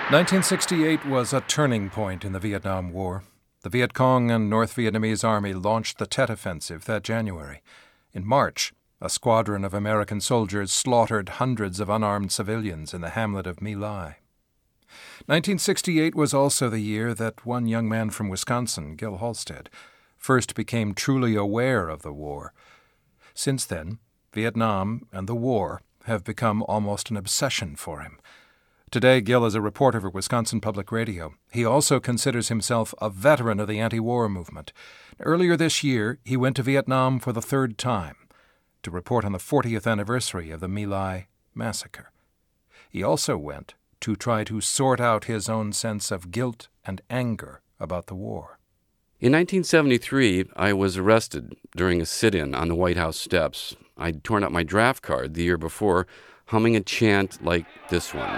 1968 was a turning point in the Vietnam War. The Viet Cong and North Vietnamese Army launched the Tet Offensive that January. In March, a squadron of American soldiers slaughtered hundreds of unarmed civilians in the hamlet of My Lai. 1968 was also the year that one young man from Wisconsin, Gil Halstead, first became truly aware of the war. Since then, Vietnam and the war have become almost an obsession for him. Today, Gil is a reporter for Wisconsin Public Radio. He also considers himself a veteran of the anti-war movement. Earlier this year, he went to Vietnam for the third time to report on the 40th anniversary of the My Lai massacre. He also went to try to sort out his own sense of guilt and anger about the war. In 1973, I was arrested during a sit-in on the White House steps. I'd torn up my draft card the year before, humming a chant like this one.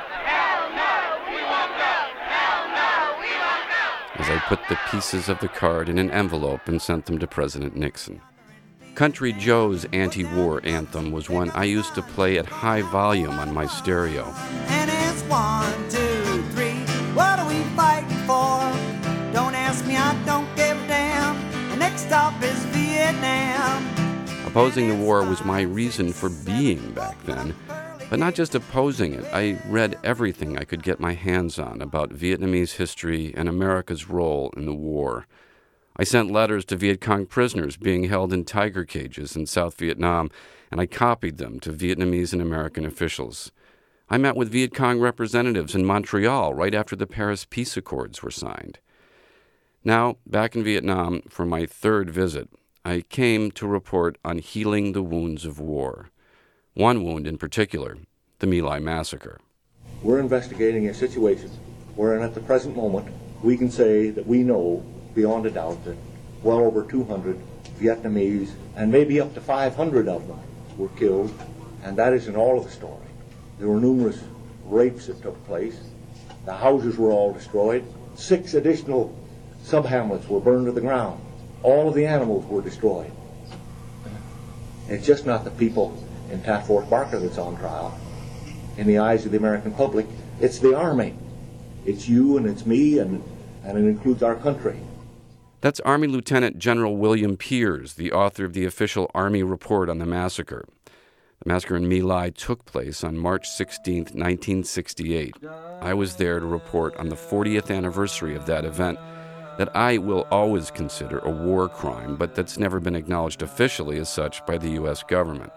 As I put the pieces of the card in an envelope and sent them to President Nixon. Country Joe's anti-war anthem was one I used to play at high volume on my stereo. And it's 1, 2, 3, what are we fighting for? Don't ask me, I don't give a damn. The next stop is Vietnam. Opposing the war was my reason for being back then. But not just opposing it, I read everything I could get my hands on about Vietnamese history and America's role in the war. I sent letters to Viet Cong prisoners being held in tiger cages in South Vietnam, and I copied them to Vietnamese and American officials. I met with Viet Cong representatives in Montreal right after the Paris Peace Accords were signed. Now, back in Vietnam for my third visit, I came to report on healing the wounds of war. One wound in particular, the My Lai massacre. We're investigating a situation wherein at the present moment we can say that we know beyond a doubt that well over 200 Vietnamese and maybe up to 500 of them were killed, and that isn't all of the story. There were numerous rapes that took place. The houses were all destroyed. 6 additional sub-hamlets were burned to the ground. All of the animals were destroyed. It's just not the people in Taft Fort Barker that's on trial. In the eyes of the American public, it's the Army. It's you and it's me, and it includes our country. That's Army Lieutenant General William Peers, the author of the official Army report on the massacre. The massacre in My Lai took place on March 16, 1968. I was there to report on the 40th anniversary of that event that I will always consider a war crime, but that's never been acknowledged officially as such by the U.S. government.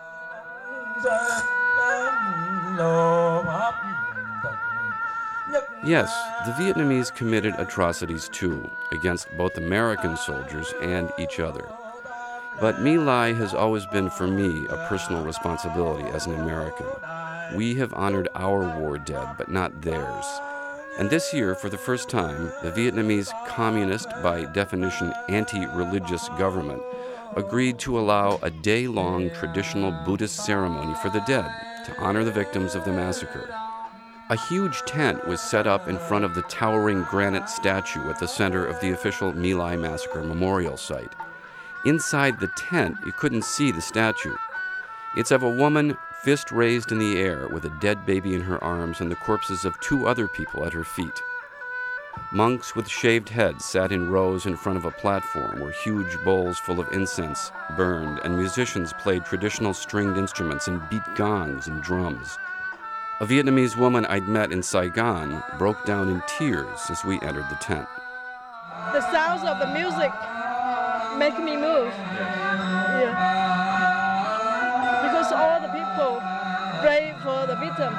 Yes, the Vietnamese committed atrocities too, against both American soldiers and each other. But My Lai has always been for me a personal responsibility as an American. We have honored our war dead, but not theirs. And this year, for the first time, the Vietnamese communist, by definition anti-religious government, agreed to allow a day-long traditional Buddhist ceremony for the dead to honor the victims of the massacre. A huge tent was set up in front of the towering granite statue at the center of the official My Lai massacre memorial site. Inside the tent, you couldn't see the statue. It's of a woman, fist raised in the air, with a dead baby in her arms and the corpses of 2 other people at her feet. Monks with shaved heads sat in rows in front of a platform where huge bowls full of incense burned, and musicians played traditional stringed instruments and beat gongs and drums. A Vietnamese woman I'd met in Saigon broke down in tears as we entered the tent. The sounds of the music make me move. Yeah. Because all the people pray for the victim.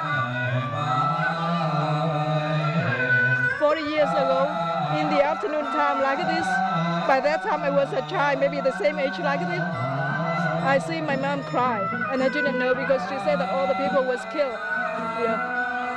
40 years ago, in the afternoon time like this, by that time I was a child, maybe the same age like this, I see my mom cry, and I didn't know because she said that all the people was killed. Yeah.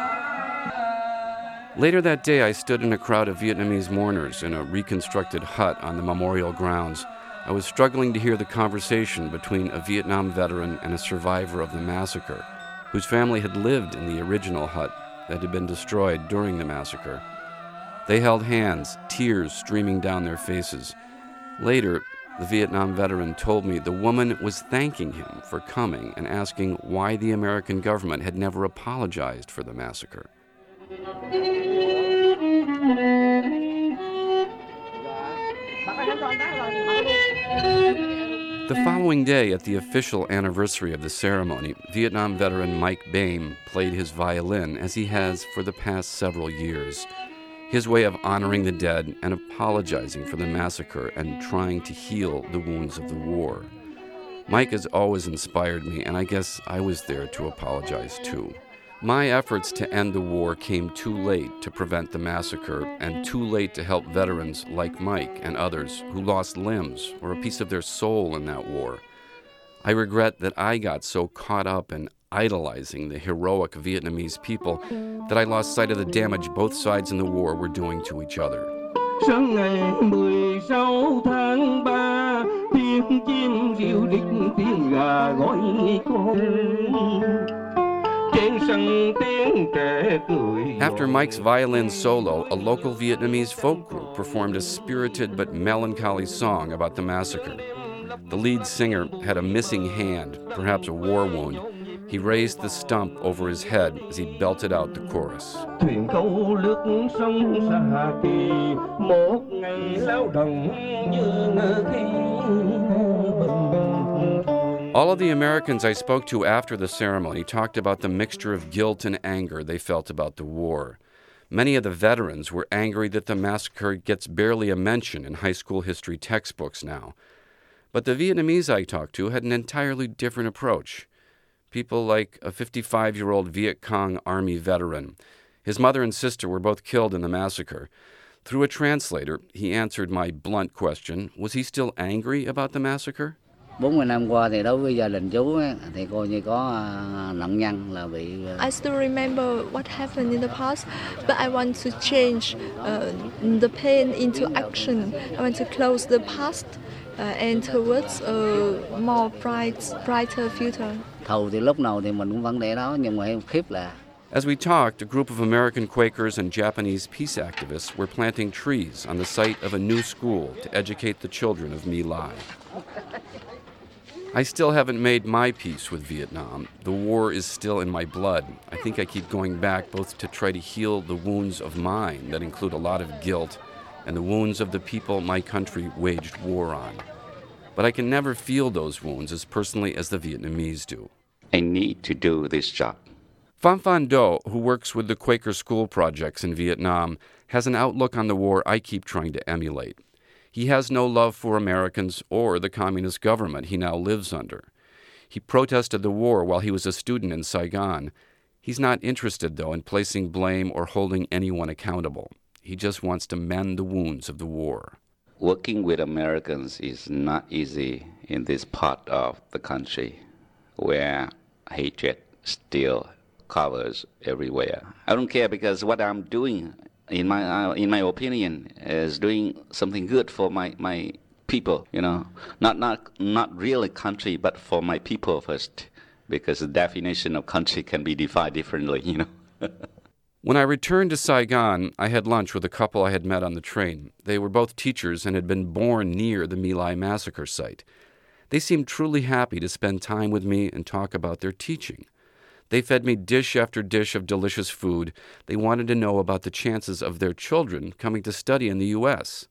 Later that day, I stood in a crowd of Vietnamese mourners in a reconstructed hut on the memorial grounds. I was struggling to hear the conversation between a Vietnam veteran and a survivor of the massacre, whose family had lived in the original hut that had been destroyed during the massacre. They held hands, tears streaming down their faces. Later, the Vietnam veteran told me the woman was thanking him for coming and asking why the American government had never apologized for the massacre. The following day, at the official anniversary of the ceremony, Vietnam veteran Mike Boehm played his violin as he has for the past several years. His way of honoring the dead and apologizing for the massacre and trying to heal the wounds of the war. Mike has always inspired me, and I guess I was there to apologize too. My efforts to end the war came too late to prevent the massacre and too late to help veterans like Mike and others who lost limbs or a piece of their soul in that war. I regret that I got so caught up in idolizing the heroic Vietnamese people that I lost sight of the damage both sides in the war were doing to each other. Sáng ngày 16 tháng 3, tiếng chim ríu rít, tiếng gà gọi con. After Mike's violin solo, a local Vietnamese folk group performed a spirited but melancholy song about the massacre. The lead singer had a missing hand, perhaps a war wound. He raised the stump over his head as he belted out the chorus. All of the Americans I spoke to after the ceremony talked about the mixture of guilt and anger they felt about the war. Many of the veterans were angry that the massacre gets barely a mention in high school history textbooks now. But the Vietnamese I talked to had an entirely different approach. People like a 55-year-old Viet Cong Army veteran. His mother and sister were both killed in the massacre. Through a translator, he answered my blunt question, was he still angry about the massacre? 40 năm qua thì đối với gia đình chú thì coi như có nạn nhân là bị. I still remember what happened in the past, but I want to change the pain into action. I want to close the past and towards a more brighter future. Thù thì lúc nào thì mình cũng vẫn để đó, nhưng mà khiếp là. As we talked, a group of American Quakers and Japanese peace activists were planting trees on the site of a new school to educate the children of My Lai. I still haven't made my peace with Vietnam. The war is still in my blood. I think I keep going back both to try to heal the wounds of mine that include a lot of guilt and the wounds of the people my country waged war on. But I can never feel those wounds as personally as the Vietnamese do. I need to do this job. Pham Phan Do, who works with the Quaker school projects in Vietnam, has an outlook on the war I keep trying to emulate. He has no love for Americans or the communist government he now lives under. He protested the war while he was a student in Saigon. He's not interested, though, in placing blame or holding anyone accountable. He just wants to mend the wounds of the war. Working with Americans is not easy in this part of the country where hatred still covers everywhere. I don't care because what I'm doing, in my opinion, is doing something good for my people. You know, not really country, but for my people first, because the definition of country can be defined differently. You know. When I returned to Saigon, I had lunch with a couple I had met on the train. They were both teachers and had been born near the My Lai massacre site. They seemed truly happy to spend time with me and talk about their teaching. They fed me dish after dish of delicious food. They wanted to know about the chances of their children coming to study in the U.S.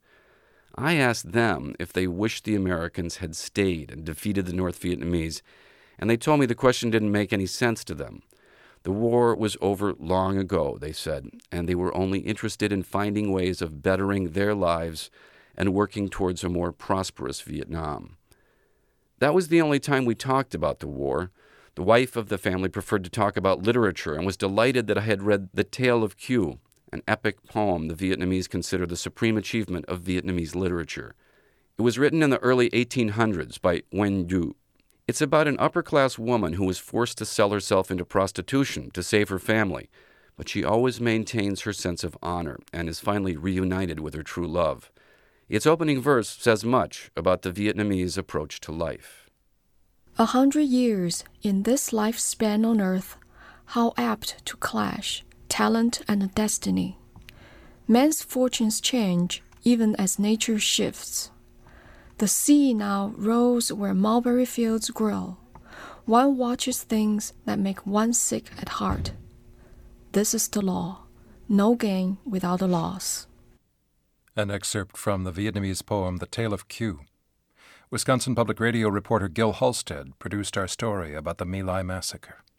I asked them if they wished the Americans had stayed and defeated the North Vietnamese, and they told me the question didn't make any sense to them. The war was over long ago, they said, and they were only interested in finding ways of bettering their lives and working towards a more prosperous Vietnam. That was the only time we talked about the war. The wife of the family preferred to talk about literature and was delighted that I had read The Tale of Q, an epic poem the Vietnamese consider the supreme achievement of Vietnamese literature. It was written in the early 1800s by Nguyen Du. It's about an upper-class woman who was forced to sell herself into prostitution to save her family, but she always maintains her sense of honor and is finally reunited with her true love. Its opening verse says much about the Vietnamese approach to life. 100 years in this lifespan on earth, how apt to clash talent and destiny. Man's fortunes change even as nature shifts. The sea now rolls where mulberry fields grow. One watches things that make one sick at heart. This is the law. No gain without a loss. An excerpt from the Vietnamese poem The Tale of Q. Wisconsin Public Radio reporter Gil Halstead produced our story about the My Lai massacre.